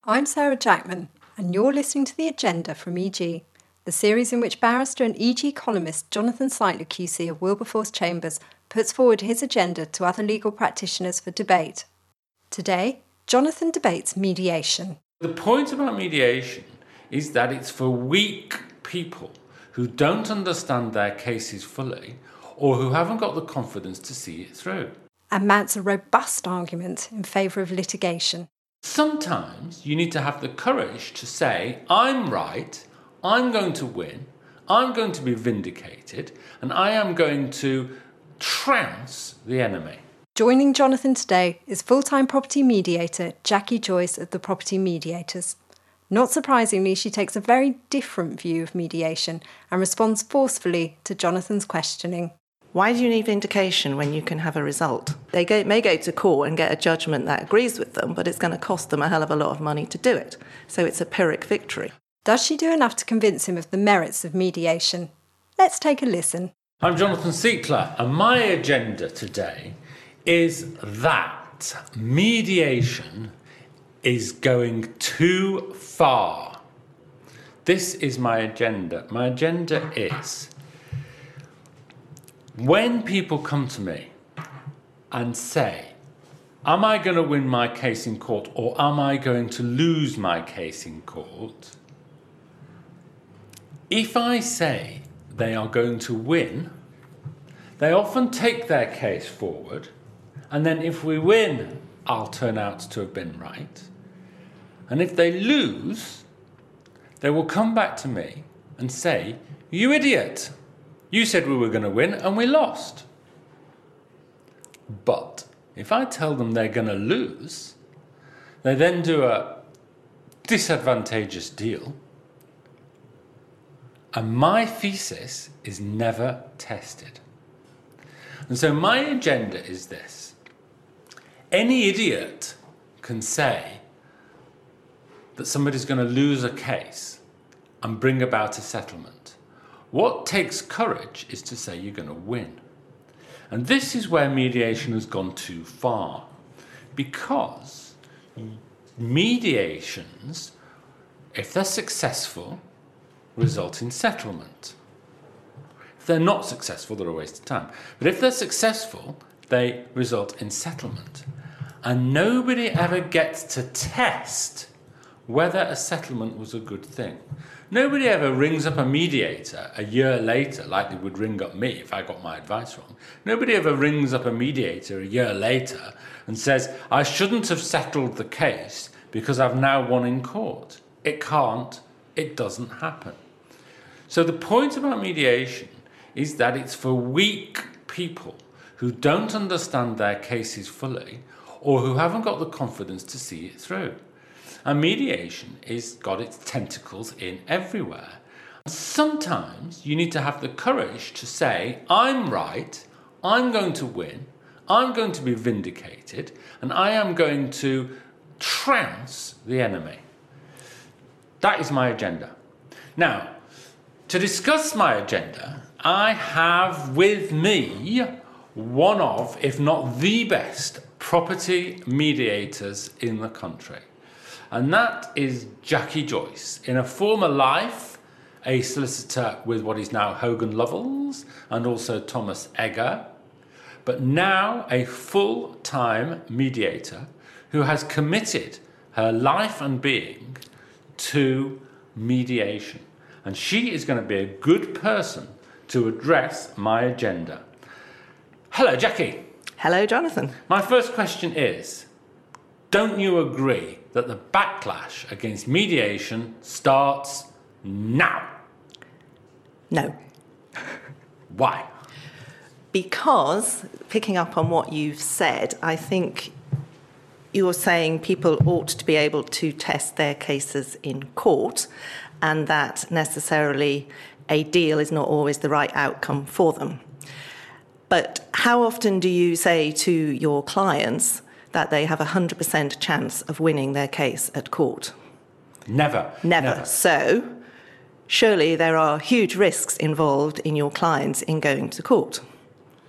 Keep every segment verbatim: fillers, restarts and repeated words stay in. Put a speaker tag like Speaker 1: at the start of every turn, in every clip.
Speaker 1: I'm Sarah Jackman, and you're listening to The Agenda from E G, the series in which barrister and E G columnist Jonathan Sightler Q C of Wilberforce Chambers puts forward his agenda to other legal practitioners for debate. Today, Jonathan debates mediation.
Speaker 2: The point about mediation is that it's for weak people who don't understand their cases fully or who haven't got the confidence to see it through.
Speaker 1: And mounts a robust argument in favour of litigation.
Speaker 2: Sometimes you need to have the courage to say, I'm right, I'm going to win, I'm going to be vindicated, and I am going to trounce the enemy.
Speaker 1: Joining Jonathan today is full-time property mediator Jackie Joyce of the Property Mediators. Not surprisingly, she takes a very different view of mediation and responds forcefully to Jonathan's questioning.
Speaker 3: Why do you need vindication when you can have a result? They go, may go to court and get a judgment that agrees with them, but it's going to cost them a hell of a lot of money to do it. So it's a Pyrrhic victory.
Speaker 1: Does she do enough to convince him of the merits of mediation? Let's take a listen.
Speaker 2: I'm Jonathan Sightler, and my agenda today is that mediation is going too far. This is my agenda. My agenda is, when people come to me and say, am I going to win my case in court or am I going to lose my case in court? If I say they are going to win, they often take their case forward, and then if we win, I'll turn out to have been right. And if they lose, they will come back to me and say, you idiot! You said we were going to win and we lost. But if I tell them they're going to lose, they then do a disadvantageous deal, and my thesis is never tested. And so my agenda is this. Any idiot can say that somebody's going to lose a case and bring about a settlement. What takes courage is to say you're going to win. And this is where mediation has gone too far, because mediations, if they're successful, result in settlement. If they're not successful, they're a waste of time. But if they're successful, they result in settlement. And nobody ever gets to test whether a settlement was a good thing. Nobody ever rings up a mediator a year later, like they would ring up me if I got my advice wrong. Nobody ever rings up a mediator a year later and says, I shouldn't have settled the case because I've now won in court. It can't, it doesn't happen. So the point about mediation is that it's for weak people who don't understand their cases fully or who haven't got the confidence to see it through. And mediation has got its tentacles in everywhere. Sometimes you need to have the courage to say, I'm right, I'm going to win, I'm going to be vindicated, and I am going to trounce the enemy. That is my agenda. Now, to discuss my agenda, I have with me one of, if not the best, property mediators in the country. And that is Jackie Joyce. In a former life, a solicitor with what is now Hogan Lovells and also Thomas Egger, but now a full-time mediator who has committed her life and being to mediation. And she is going to be a good person to address my agenda. Hello, Jackie.
Speaker 3: Hello, Jonathan.
Speaker 2: My first question is, don't you agree that the backlash against mediation starts now?
Speaker 3: No.
Speaker 2: Why?
Speaker 3: Because, picking up on what you've said, I think you're saying people ought to be able to test their cases in court, and that necessarily a deal is not always the right outcome for them. But how often do you say to your clients that they have a one hundred percent chance of winning their case at court?
Speaker 2: Never.
Speaker 3: Never.
Speaker 2: Never.
Speaker 3: So, surely there are huge risks involved in your clients in going to court.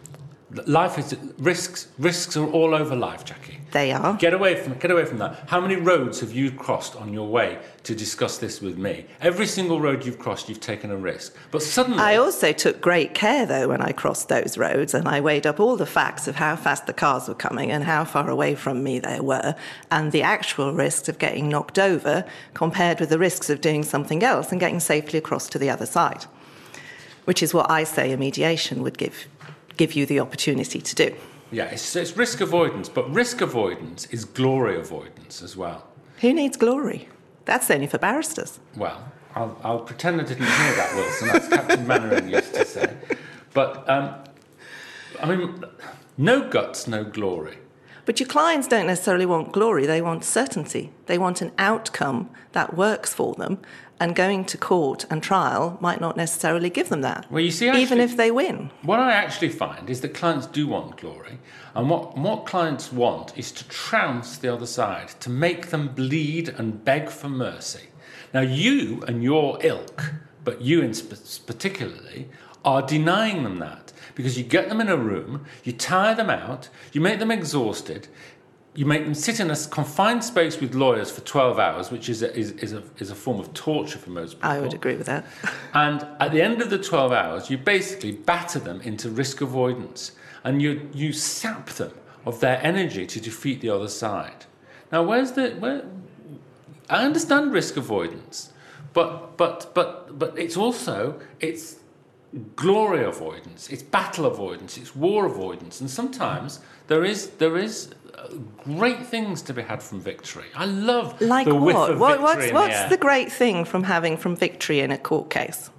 Speaker 2: Life is risks. Risks are all over life, Jackie.
Speaker 3: They are.
Speaker 2: Get away from get away from that. How many roads have you crossed on your way to discuss this with me? Every single road you've crossed, you've taken a risk. But suddenly,
Speaker 3: I also took great care though when I crossed those roads, and I weighed up all the facts of how fast the cars were coming and how far away from me they were, and the actual risks of getting knocked over compared with the risks of doing something else and getting safely across to the other side, which is what I say a mediation would give. give you the opportunity to do.
Speaker 2: Yeah, it's, it's risk avoidance, but risk avoidance is glory avoidance as well.
Speaker 3: Who needs glory? That's only for barristers.
Speaker 2: Well, I'll, I'll pretend I didn't hear that, Wilson. That's Captain Mannering used to say. But, um, I mean, no guts, no glory.
Speaker 3: But your clients don't necessarily want glory, they want certainty. They want an outcome that works for them, and going to court and trial might not necessarily give them that,
Speaker 2: well, you see, actually,
Speaker 3: even if they win.
Speaker 2: What I actually find is that clients do want glory, and what, what clients want is to trounce the other side, to make them bleed and beg for mercy. Now, you and your ilk, but you in sp- particularly, are denying them that, because you get them in a room, you tire them out, you make them exhausted, you make them sit in a confined space with lawyers for twelve hours, which is a, is, is, a, is a form of torture for most people.
Speaker 3: I would agree with that.
Speaker 2: And at the end of the twelve hours, you basically batter them into risk avoidance, and you, you sap them of their energy to defeat the other side. Now, where's the... Where, I understand risk avoidance, but, but, but, but it's also... it's glory avoidance, it's battle avoidance, it's war avoidance, and sometimes there is there is great things to be had from victory. I love
Speaker 3: like
Speaker 2: the whiff
Speaker 3: what?
Speaker 2: of
Speaker 3: what
Speaker 2: victory
Speaker 3: what's
Speaker 2: in
Speaker 3: what's
Speaker 2: the, air.
Speaker 3: the great thing from having from victory in a court case?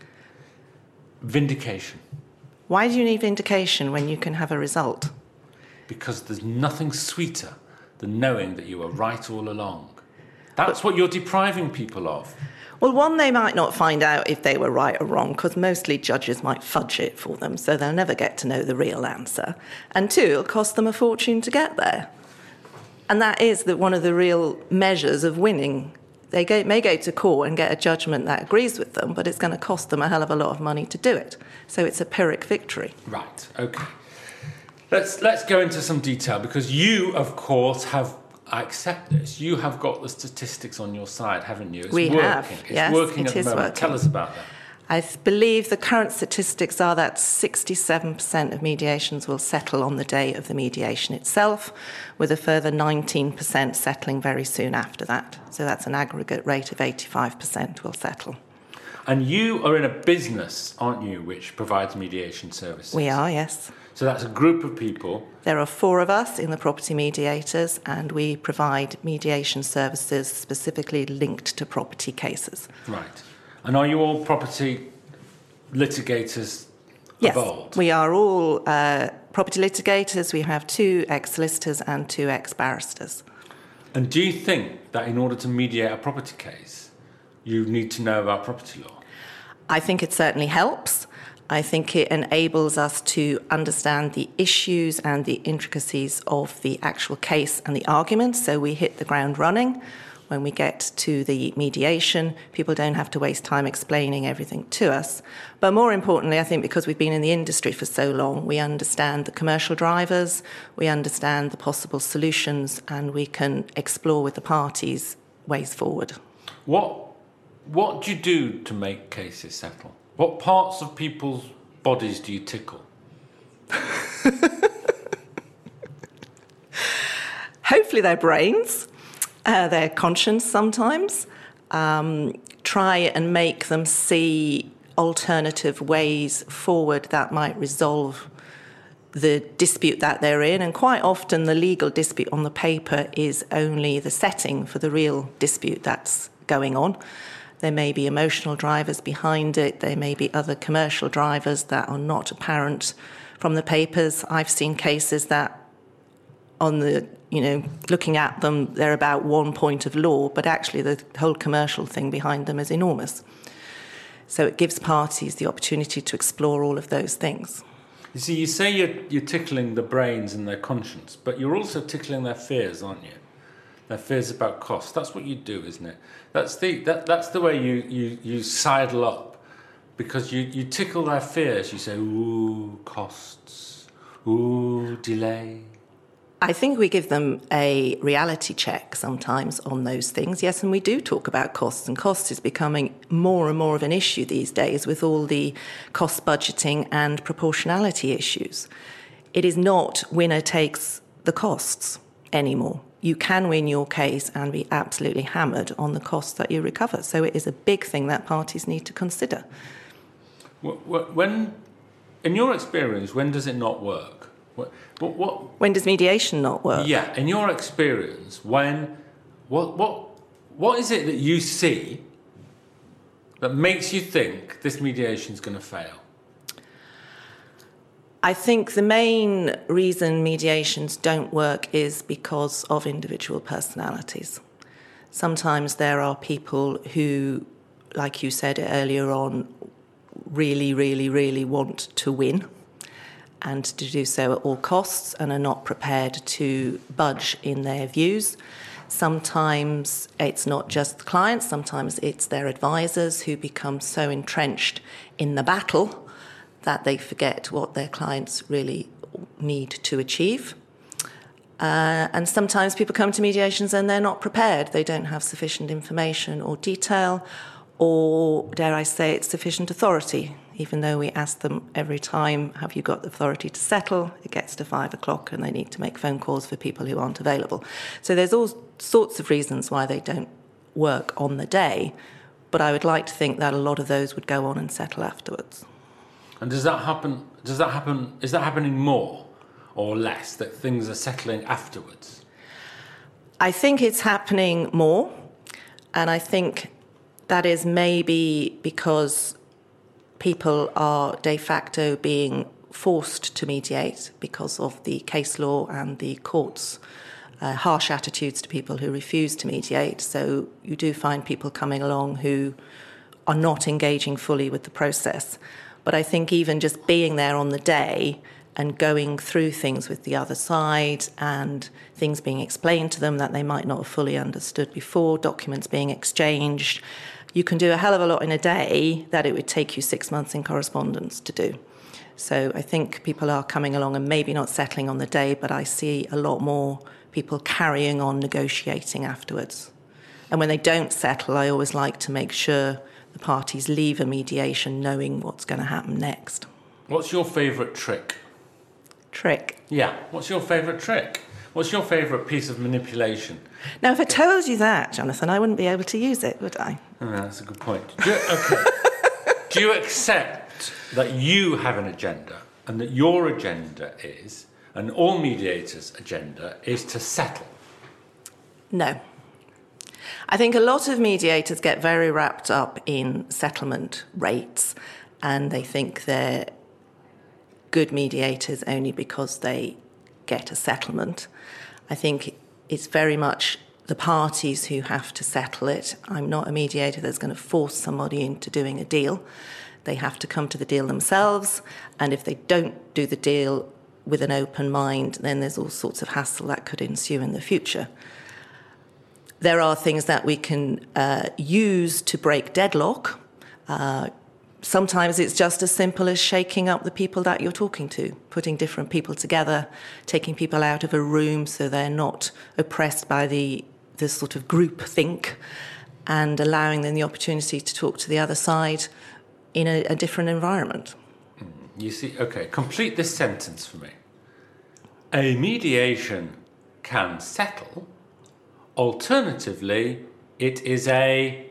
Speaker 2: Vindication.
Speaker 3: Why do you need vindication when you can have a result?
Speaker 2: Because there's nothing sweeter than knowing that you were right all along. That's but, what you're depriving people of.
Speaker 3: Well, one, they might not find out if they were right or wrong, because mostly judges might fudge it for them, so they'll never get to know the real answer. And two, it'll cost them a fortune to get there. And that is the, one of the real measures of winning. They go, may go to court and get a judgment that agrees with them, but it's going to cost them a hell of a lot of money to do it. So it's a Pyrrhic victory.
Speaker 2: Right, OK. Let's, let's go into some detail, because you, of course, have... I accept this. You have got the statistics on your side, haven't you? It's
Speaker 3: we
Speaker 2: working.
Speaker 3: have,
Speaker 2: It's
Speaker 3: yes,
Speaker 2: working
Speaker 3: it
Speaker 2: at the
Speaker 3: is
Speaker 2: moment.
Speaker 3: working.
Speaker 2: Tell us about that.
Speaker 3: I believe the current statistics are that sixty-seven percent of mediations will settle on the day of the mediation itself, with a further nineteen percent settling very soon after that. So that's an aggregate rate of eighty-five percent will settle.
Speaker 2: And you are in a business, aren't you, which provides mediation services?
Speaker 3: We are, yes.
Speaker 2: So that's a group of people.
Speaker 3: There are four of us in the Property Mediators, and we provide mediation services specifically linked to property cases.
Speaker 2: Right. And are you all property litigators
Speaker 3: yes,
Speaker 2: of old?
Speaker 3: We are all uh, property litigators. We have two ex-solicitors and two ex-barristers.
Speaker 2: And do you think that in order to mediate a property case, you need to know about property law?
Speaker 3: I think it certainly helps. I think it enables us to understand the issues and the intricacies of the actual case and the argument, so we hit the ground running. When we get to the mediation, people don't have to waste time explaining everything to us. But more importantly, I think because we've been in the industry for so long, we understand the commercial drivers, we understand the possible solutions, and we can explore with the parties ways forward.
Speaker 2: What, what do you do to make cases settle? What parts of people's bodies do you tickle?
Speaker 3: Hopefully their brains, uh, their conscience sometimes. Um, try and make them see alternative ways forward that might resolve the dispute that they're in. And quite often the legal dispute on the paper is only the setting for the real dispute that's going on. There may be emotional drivers behind it. There may be other commercial drivers that are not apparent from the papers. I've seen cases that on the, you know, looking at them, they're about one point of law, but actually the whole commercial thing behind them is enormous. So it gives parties the opportunity to explore all of those things.
Speaker 2: You see, you say you're, you're tickling the brains and their conscience, but you're also tickling their fears, aren't you? Their fears about cost. That's what you do, isn't it? That's the that that's the way you, you, you sidle up, because you, you tickle their fears. You say, ooh, costs. Ooh, delay.
Speaker 3: I think we give them a reality check sometimes on those things. Yes, and we do talk about costs, and cost is becoming more and more of an issue these days with all the cost budgeting and proportionality issues. It is not winner takes the costs anymore. You can win your case and be absolutely hammered on the costs that you recover. So it is a big thing that parties need to consider.
Speaker 2: When, in your experience, when does it not work? What, what, what,
Speaker 3: when does mediation not work?
Speaker 2: Yeah, in your experience, when, what, what, what is it that you see that makes you think this mediation is going to fail?
Speaker 3: I think the main reason mediations don't work is because of individual personalities. Sometimes there are people who, like you said earlier on, really, really, really want to win and to do so at all costs and are not prepared to budge in their views. Sometimes it's not just the clients, sometimes it's their advisors who become so entrenched in the battle that they forget what their clients really need to achieve. Uh, and sometimes people come to mediations and they're not prepared. They don't have sufficient information or detail, or, dare I say it, sufficient authority. Even though we ask them every time, have you got the authority to settle? It gets to five o'clock and they need to make phone calls for people who aren't available. So there's all sorts of reasons why they don't work on the day, but I would like to think that a lot of those would go on and settle afterwards.
Speaker 2: And does that happen, does that happen, is that happening more or less, that things are settling afterwards?
Speaker 3: I think it's happening more, and I think that is maybe because people are de facto being forced to mediate because of the case law and the courts' uh, harsh attitudes to people who refuse to mediate. So you do find people coming along who are not engaging fully with the process. But I think even just being there on the day and going through things with the other side and things being explained to them that they might not have fully understood before, documents being exchanged, you can do a hell of a lot in a day that it would take you six months in correspondence to do. So I think people are coming along and maybe not settling on the day, but I see a lot more people carrying on negotiating afterwards. And when they don't settle, I always like to make sure the parties leave a mediation knowing what's going to happen next.
Speaker 2: What's your favourite trick?
Speaker 3: Trick?
Speaker 2: Yeah, what's your favourite trick? What's your favourite piece of manipulation?
Speaker 3: Now, if I told you that, Jonathan, I wouldn't be able to use it, would I?
Speaker 2: Oh, that's a good point. Do you, okay. Do you accept that you have an agenda and that your agenda is, and all mediators' agenda is to settle?
Speaker 3: No. I think a lot of mediators get very wrapped up in settlement rates, and they think they're good mediators only because they get a settlement. I think it's very much the parties who have to settle it. I'm not a mediator that's going to force somebody into doing a deal. They have to come to the deal themselves, and if they don't do the deal with an open mind, then there's all sorts of hassle that could ensue in the future. There are things that we can uh, use to break deadlock. Uh, sometimes it's just as simple as shaking up the people that you're talking to, putting different people together, taking people out of a room so they're not oppressed by the, the sort of group think, and allowing them the opportunity to talk to the other side in a, a different environment.
Speaker 2: You see, okay, complete this sentence for me. A mediation can settle. Alternatively, it is a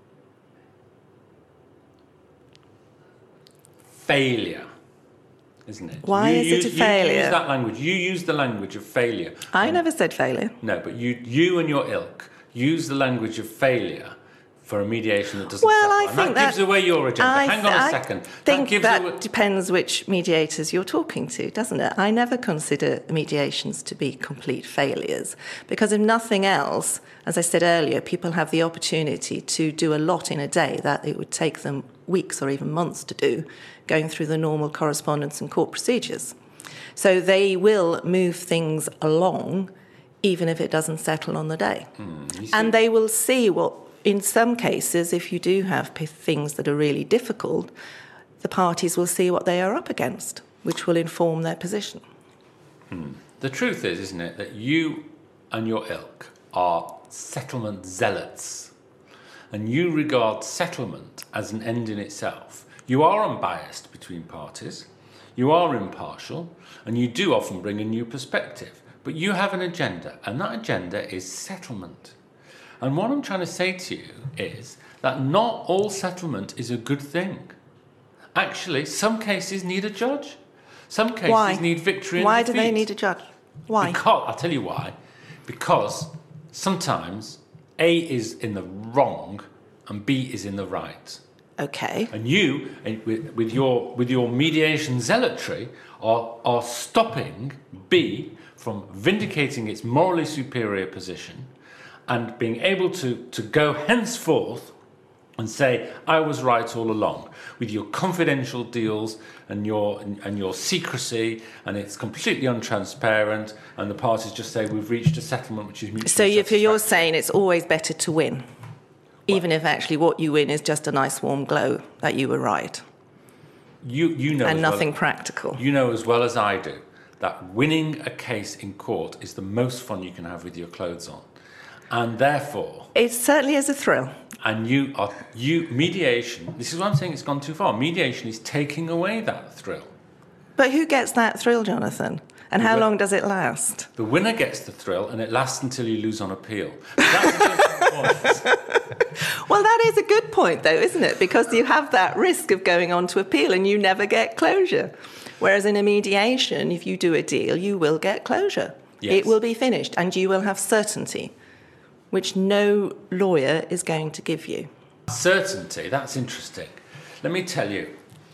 Speaker 2: failure, isn't it?
Speaker 3: Why
Speaker 2: you
Speaker 3: is
Speaker 2: use,
Speaker 3: it a failure?
Speaker 2: You use that language. You use the language of failure.
Speaker 3: I
Speaker 2: and,
Speaker 3: never said failure.
Speaker 2: No, but you, you and your ilk use the language of failure for a mediation that doesn't
Speaker 3: well,
Speaker 2: settle.
Speaker 3: I
Speaker 2: and
Speaker 3: think
Speaker 2: that gives
Speaker 3: that,
Speaker 2: away your agenda.
Speaker 3: I
Speaker 2: Hang on a
Speaker 3: I
Speaker 2: second.
Speaker 3: I think
Speaker 2: that, gives
Speaker 3: that
Speaker 2: away...
Speaker 3: depends which mediators you're talking to, doesn't it? I never consider mediations to be complete failures because if nothing else, as I said earlier, people have the opportunity to do a lot in a day that it would take them weeks or even months to do, going through the normal correspondence and court procedures. So they will move things along even if it doesn't settle on the day. Mm, and they will see what, in some cases, if you do have p- things that are really difficult, the parties will see what they are up against, which will inform their position.
Speaker 2: Hmm. The truth is, isn't it, that you and your ilk are settlement zealots, and you regard settlement as an end in itself. You are unbiased between parties, you are impartial, and you do often bring a new perspective, but you have an agenda, and that agenda is settlement. And what I'm trying to say to you is that not all settlement is a good thing. Actually, some cases need a judge. Some cases
Speaker 3: Why?
Speaker 2: need victory and
Speaker 3: Why
Speaker 2: defeat.
Speaker 3: do they need a judge? Why?
Speaker 2: Because, I'll tell you why. Because sometimes A is in the wrong and B is in the right.
Speaker 3: Okay.
Speaker 2: And you, with, with your with your mediation zealotry, are are stopping B from vindicating its morally superior position and being able to, to go henceforth and say, I was right all along, with your confidential deals and your and your secrecy, and it's completely untransparent, and the parties just say, we've reached a settlement which is mutually
Speaker 3: So if you're
Speaker 2: satisfactory.
Speaker 3: saying it's always better to win, even if actually what you win is just a nice warm glow that you were right,
Speaker 2: You, you know
Speaker 3: and
Speaker 2: as well-
Speaker 3: nothing practical.
Speaker 2: You know as well as I do that winning a case in court is the most fun you can have with your clothes on. And therefore,
Speaker 3: It certainly is a thrill.
Speaker 2: and you are, you, mediation, this is why I'm saying it's gone too far. Mediation is taking away that thrill.
Speaker 3: But who gets that thrill, Jonathan? And how
Speaker 2: The-
Speaker 3: long does it last?
Speaker 2: The winner gets the thrill and it lasts until you lose on appeal. But that's a different point.
Speaker 3: Well, that is a good point, though, isn't it? Because you have that risk of going on to appeal and you never get closure. Whereas in a mediation, if you do a deal, you will get closure.
Speaker 2: Yes.
Speaker 3: It will be finished and you will have certainty, which no lawyer is going to give you.
Speaker 2: Certainty, that's interesting. Let me tell you,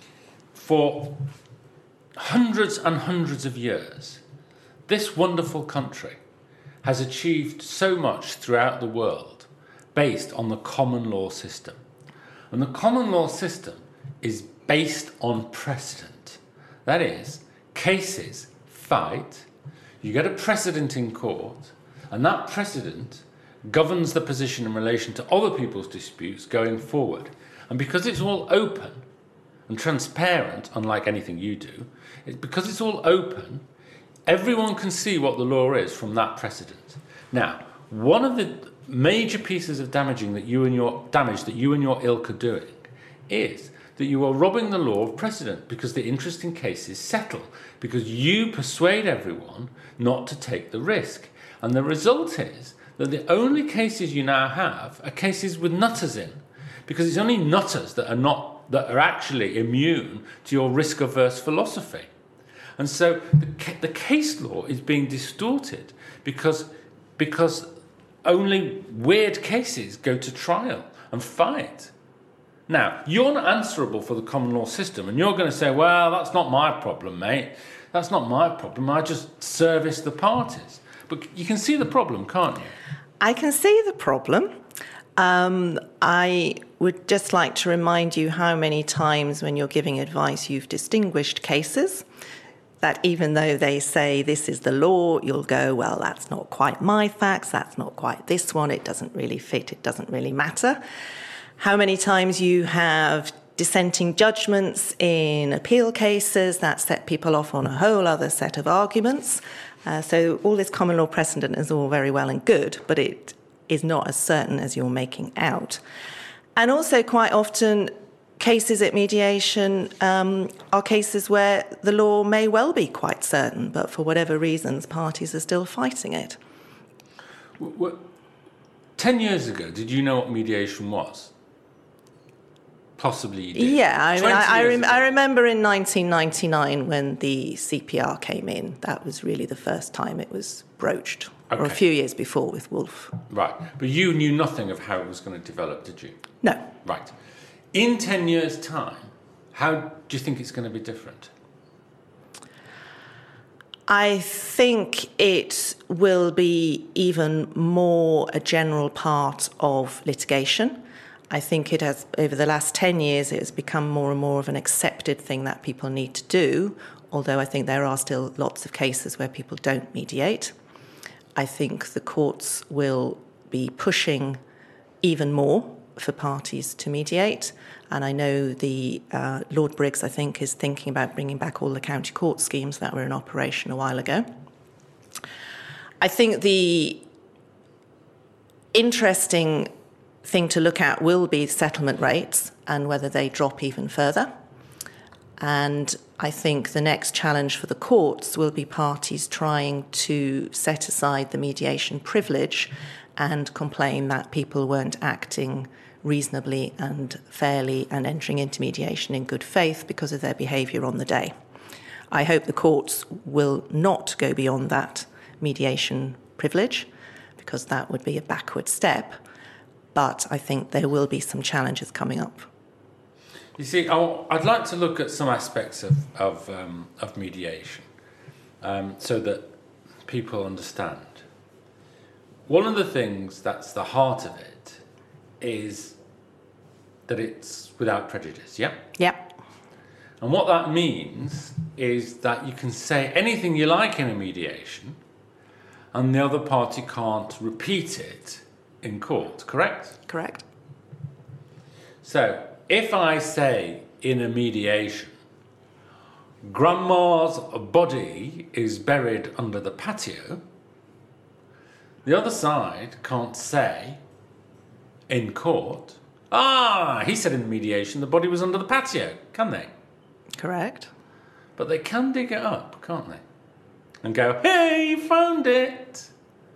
Speaker 2: for hundreds and hundreds of years, this wonderful country has achieved so much throughout the world based on the common law system. And the common law system is based on precedent. That is, cases fight, you get a precedent in court, and that precedent governs the position in relation to other people's disputes going forward. And because it's all open and transparent, unlike anything you do, it, because it's all open, everyone can see what the law is from that precedent. Now, one of the major pieces of damaging that you and your damage that you and your ilk are doing is that you are robbing the law of precedent, because the interesting cases settle, because you persuade everyone not to take the risk. And the result is that the only cases you now have are cases with nutters in, because it's only nutters that are not that are actually immune to your risk-averse philosophy. And so the, ca- the case law is being distorted because because only weird cases go to trial and fight. Now, you're not answerable for the common law system, and you're going to say, well, that's not my problem, mate. That's not my problem. I just service the parties. But you can see the problem, can't you?
Speaker 3: I can see the problem. Um, I would just like to remind you how many times when you're giving advice you've distinguished cases, that even though they say this is the law, you'll go, well, that's not quite my facts, that's not quite this one, it doesn't really fit, it doesn't really matter. How many times you have dissenting judgments in appeal cases that set people off on a whole other set of arguments. Uh, so all this common law precedent is all very well and good, but it is not as certain as you're making out. And also quite often cases at mediation um, are cases where the law may well be quite certain, but for whatever reasons, parties are still fighting it.
Speaker 2: W- w- Ten years ago, did you know what mediation was? Possibly you did.
Speaker 3: Yeah, I mean,
Speaker 2: twenty
Speaker 3: I, I,
Speaker 2: years
Speaker 3: rem-
Speaker 2: ago.
Speaker 3: I remember in nineteen ninety-nine when the C P R came in, that was really the first time it was broached, or a
Speaker 2: Okay.
Speaker 3: few years before with Wolf.
Speaker 2: Right. But you knew nothing of how it was going to develop, did you?
Speaker 3: No.
Speaker 2: Right. In ten years' time, how do you think it's going to be different?
Speaker 3: I think it will be even more a general part of litigation. I think it has, over the last ten years, it has become more and more of an accepted thing that people need to do, although I think there are still lots of cases where people don't mediate. I think the courts will be pushing even more for parties to mediate, and I know the uh, Lord Briggs, I think, is thinking about bringing back all the county court schemes that were in operation a while ago. I think the interesting thing to look at will be settlement rates and whether they drop even further. And I think the next challenge for the courts will be parties trying to set aside the mediation privilege and complain that people weren't acting reasonably and fairly and entering into mediation in good faith because of their behaviour on the day. I hope the courts will not go beyond that mediation privilege, because that would be a backward step. But I think there will be some challenges coming up.
Speaker 2: You see, I'll, I'd like to look at some aspects of of, um, of mediation, um, so that people understand. One of the things that's the heart of it is that it's without prejudice, yeah?
Speaker 3: Yeah.
Speaker 2: And what that means is that you can say anything you like in a mediation and the other party can't repeat it in court, correct?
Speaker 3: Correct.
Speaker 2: So, if I say in a mediation, Grandma's body is buried under the patio, the other side can't say in court, ah, he said in the mediation the body was under the patio, can they?
Speaker 3: Correct.
Speaker 2: But they can dig it up, can't they? And go, hey, you found it.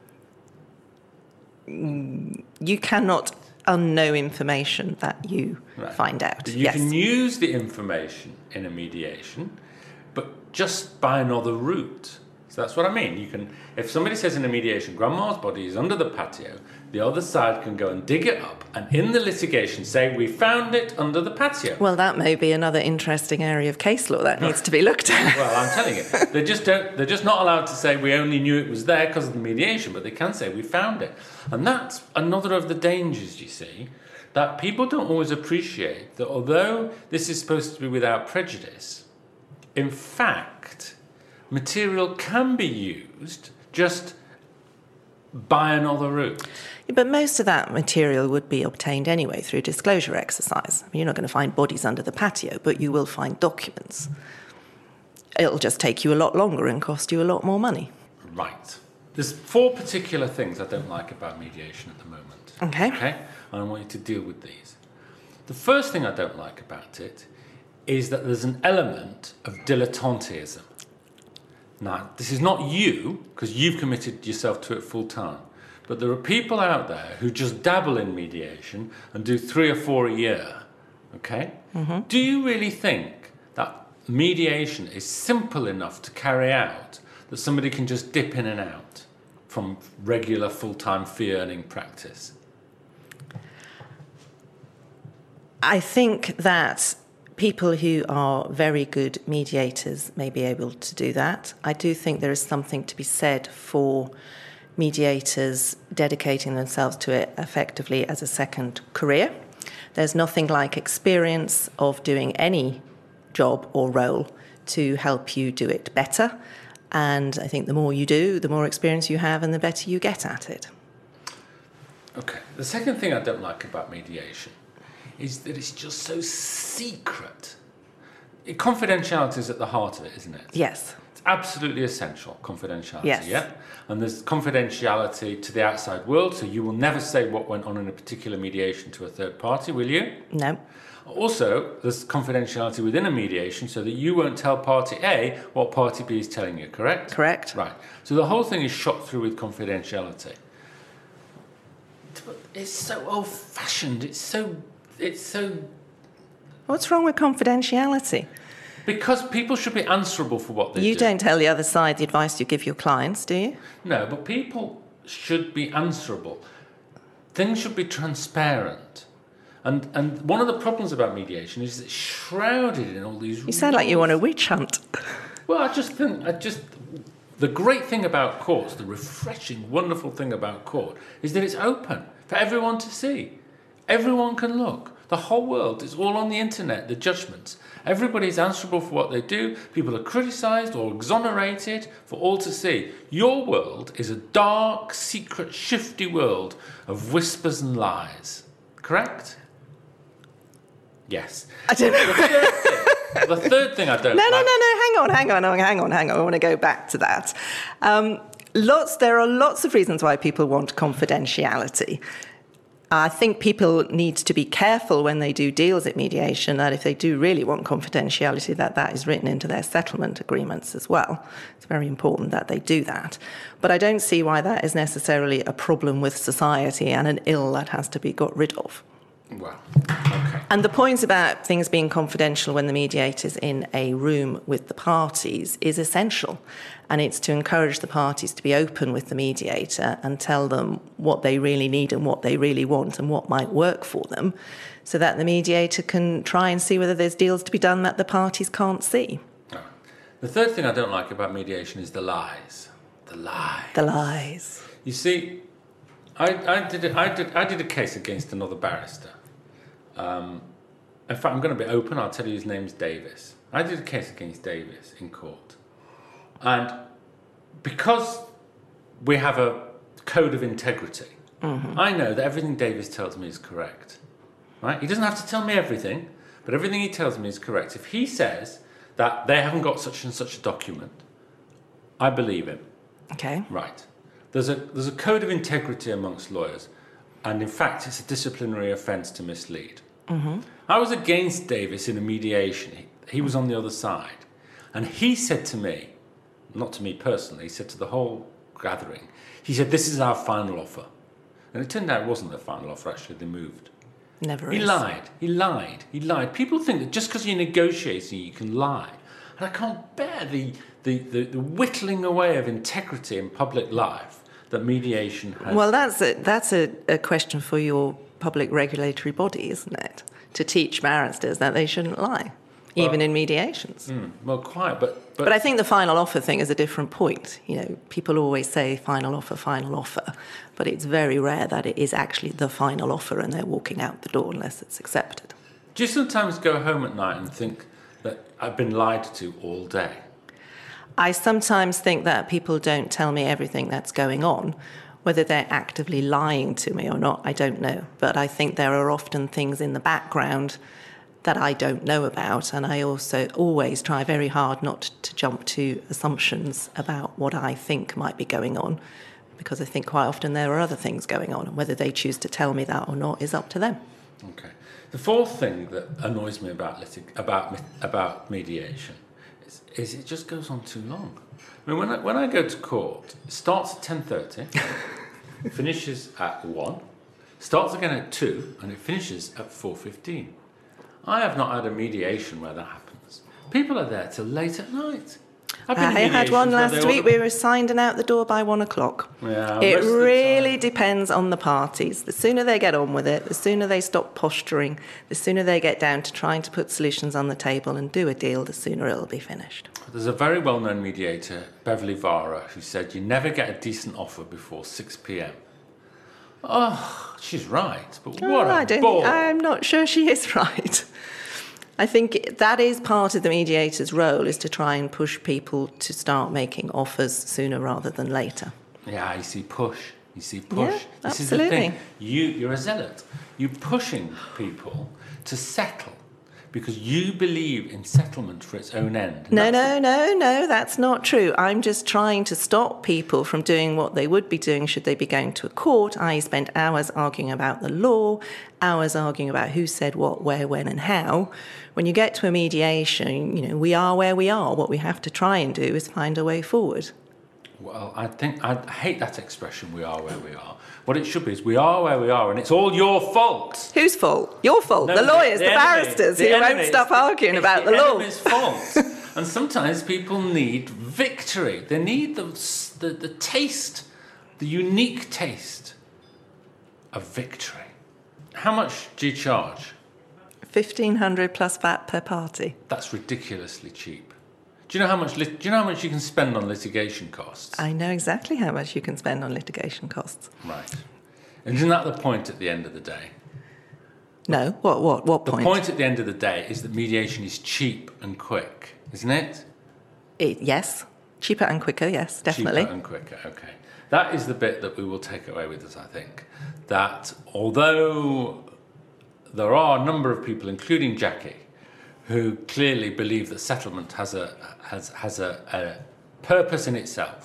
Speaker 3: You cannot unknow information that you
Speaker 2: Right.
Speaker 3: find out.
Speaker 2: You
Speaker 3: yes.
Speaker 2: can use the information in a mediation, but just by another route. So that's what I mean. You can, if somebody says in a mediation, Grandma's body is under the patio, the other side can go and dig it up and in the litigation say, we found it under the patio.
Speaker 3: Well, that may be another interesting area of case law that needs to be looked at.
Speaker 2: Well, I'm telling you, they just don't, they're just not allowed to say we only knew it was there because of the mediation, but they can say we found it. And that's another of the dangers, you see, that people don't always appreciate that although this is supposed to be without prejudice, in fact, material can be used just by another route.
Speaker 3: But most of that material would be obtained anyway through disclosure exercise. I mean, you're not going to find bodies under the patio, but you will find documents. It'll just take you a lot longer and cost you a lot more money.
Speaker 2: Right. There's four particular things I don't like about mediation at the moment.
Speaker 3: Okay.
Speaker 2: Okay? And I want you to deal with these. The first thing I don't like about it is that there's an element of dilettanteism. Now, this is not you, because you've committed yourself to it full time. But there are people out there who just dabble in mediation and do three or four a year. Okay? Mm-hmm. Do you really think that mediation is simple enough to carry out that somebody can just dip in and out from regular full-time fee-earning practice?
Speaker 3: I think that people who are very good mediators may be able to do that. I do think there is something to be said for mediators dedicating themselves to it effectively as a second career. There's nothing like experience of doing any job or role to help you do it better. And I think the more you do, the more experience you have and the better you get at it.
Speaker 2: Okay. The second thing I don't like about mediation is that it's just so secret. Confidentiality is at the heart of it, isn't it?
Speaker 3: Yes.
Speaker 2: It's absolutely essential, confidentiality,
Speaker 3: Yes.
Speaker 2: yeah? And there's confidentiality to the outside world, so you will never say what went on in a particular mediation to a third party, will you?
Speaker 3: No.
Speaker 2: Also, there's confidentiality within a mediation so that you won't tell party A what party B is telling you, correct?
Speaker 3: Correct.
Speaker 2: Right. So the whole thing is shot through with confidentiality. But it's so old-fashioned, it's so... It's so...
Speaker 3: What's wrong with confidentiality?
Speaker 2: Because people should be answerable for what they
Speaker 3: You
Speaker 2: do.
Speaker 3: don't tell the other side the advice you give your clients, do you?
Speaker 2: No, but people should be answerable. Things should be transparent. And and one of the problems about mediation is it's shrouded in all these
Speaker 3: You sound like you want a witch hunt.
Speaker 2: Well, I just think, I just... The great thing about courts, the refreshing, wonderful thing about court, is that it's open for everyone to see. Everyone can look. The whole world is all on the internet, the judgments. Everybody's answerable for what they do. People are criticised or exonerated for all to see. Your world is a dark, secret, shifty world of whispers and lies. Correct? Yes.
Speaker 3: I don't know.
Speaker 2: The third thing, the third thing I don't
Speaker 3: No,
Speaker 2: like...
Speaker 3: no, no, no. Hang on, hang on, hang on, hang on. I want to go back to that. Um, Lots. There are lots of reasons why people want confidentiality. I think people need to be careful when they do deals at mediation that if they do really want confidentiality, that that is written into their settlement agreements as well. It's very important that they do that. But I don't see why that is necessarily a problem with society and an ill that has to be got rid of.
Speaker 2: Well, okay.
Speaker 3: And the point about things being confidential when the mediator's in a room with the parties is essential. And it's to encourage the parties to be open with the mediator and tell them what they really need and what they really want and what might work for them, so that the mediator can try and see whether there's deals to be done that the parties can't see.
Speaker 2: Oh. The third thing I don't like about mediation is the lies. The lies.
Speaker 3: The lies.
Speaker 2: You see, I, I, did, a, I, did, I did a case against another barrister. Um, in fact, I'm going to be open. I'll tell you his name's Davis. I did a case against Davis in court. And because we have a code of integrity, mm-hmm. I know that everything Davis tells me is correct. Right? He doesn't have to tell me everything, but everything he tells me is correct. If he says that they haven't got such and such a document, I believe him.
Speaker 3: Okay.
Speaker 2: Right. There's a there's a code of integrity amongst lawyers, and in fact, it's a disciplinary offence to mislead. Mm-hmm. I was against Davis in a mediation. He, he was on the other side, and he said to me, not to me personally, he said to the whole gathering, he said, "This is our final offer." And it turned out it wasn't their final offer, actually, they moved.
Speaker 3: Never
Speaker 2: He
Speaker 3: is.
Speaker 2: lied, he lied, he lied. People think that just because you're negotiating, you can lie. And I can't bear the, the, the, the whittling away of integrity in public life that mediation has.
Speaker 3: Well, that's a, that's a, a question for your public regulatory body, isn't it? To teach barristers that they shouldn't lie. Even well, in mediations.
Speaker 2: Mm, well, quite, but, but...
Speaker 3: But I think the final offer thing is a different point. You know, people always say final offer, final offer, but it's very rare that it is actually the final offer and they're walking out the door unless it's accepted.
Speaker 2: Do you sometimes go home at night and think that I've been lied to all day?
Speaker 3: I sometimes think that people don't tell me everything that's going on. Whether they're actively lying to me or not, I don't know. But I think there are often things in the background that I don't know about, and I also always try very hard not to jump to assumptions about what I think might be going on, because I think quite often there are other things going on, and whether they choose to tell me that or not is up to them.
Speaker 2: Okay. The fourth thing that annoys me about litig- about about mediation is, is it just goes on too long. I mean, when I, when I go to court, it starts at ten thirty, finishes at one, starts again at two, and it finishes at four fifteen. I have not had a mediation where that happens. People are there till late at night. I've been
Speaker 3: I had one last week.
Speaker 2: All...
Speaker 3: We were signed and out the door by one o'clock.
Speaker 2: Yeah,
Speaker 3: it really depends on the parties. The sooner they get on with it, the sooner they stop posturing, the sooner they get down to trying to put solutions on the table and do a deal, the sooner it'll be finished.
Speaker 2: There's a very well-known mediator, Beverly Vara, who said you never get a decent offer before six p.m. Oh, she's right, but what
Speaker 3: oh,
Speaker 2: a
Speaker 3: I don't,
Speaker 2: bore.
Speaker 3: I'm not sure she is right. I think that is part of the mediator's role, is to try and push people to start making offers sooner rather than later.
Speaker 2: Yeah, you see, push. You see, push.
Speaker 3: Yeah,
Speaker 2: this
Speaker 3: absolutely.
Speaker 2: is the thing. You, you're a zealot. You're pushing people to settle because you believe in settlement for its own end. And
Speaker 3: no, no, no, no, that's not true. I'm just trying to stop people from doing what they would be doing should they be going to a court. I spent hours arguing about the law, hours arguing about who said what, where, when and how. When you get to a mediation, you know, we are where we are. What we have to try and do is find a way forward.
Speaker 2: Well, I think I hate that expression, we are where we are. What it should be is we are where we are and it's all your fault.
Speaker 3: Whose fault? Your fault.
Speaker 2: No,
Speaker 3: the lawyers,
Speaker 2: the,
Speaker 3: the,
Speaker 2: the
Speaker 3: barristers
Speaker 2: enemy,
Speaker 3: who
Speaker 2: the
Speaker 3: won't stop arguing
Speaker 2: it's
Speaker 3: about
Speaker 2: the,
Speaker 3: the law.
Speaker 2: enemy's fault. And sometimes people need victory. They need the, the, the taste, the unique taste of victory. How much do you charge?
Speaker 3: fifteen hundred plus V A T per party.
Speaker 2: That's ridiculously cheap. Do you know how much? Lit- do you know how much you can spend on litigation costs?
Speaker 3: I know exactly how much you can spend on litigation costs.
Speaker 2: Right. And isn't that the point at the end of the day?
Speaker 3: No. What? What? What
Speaker 2: the
Speaker 3: point?
Speaker 2: The point at the end of the day is that mediation is cheap and quick, isn't it?
Speaker 3: It yes, cheaper and quicker. Yes, definitely.
Speaker 2: Cheaper and quicker. Okay. That is the bit that we will take away with us. I think that although there are a number of people, including Jackie, who clearly believe that settlement has a has has a, a purpose in itself.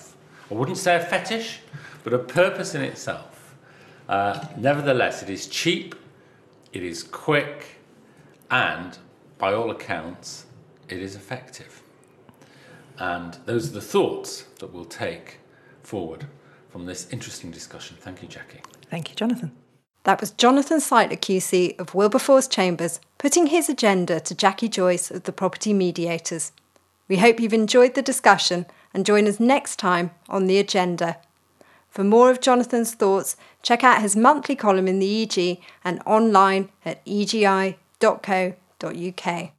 Speaker 2: I wouldn't say a fetish, but a purpose in itself. Uh, nevertheless, it is cheap, it is quick, and by all accounts, it is effective. And those are the thoughts that we'll take forward from this interesting discussion. Thank you, Jackie.
Speaker 3: Thank you, Jonathan.
Speaker 1: That was Jonathan Seitler Q C of Wilberforce Chambers putting his agenda to Jackie Joyce of the Property Mediators. We hope you've enjoyed the discussion and join us next time on The Agenda. For more of Jonathan's thoughts, check out his monthly column in the E G and online at e g i dot co dot u k.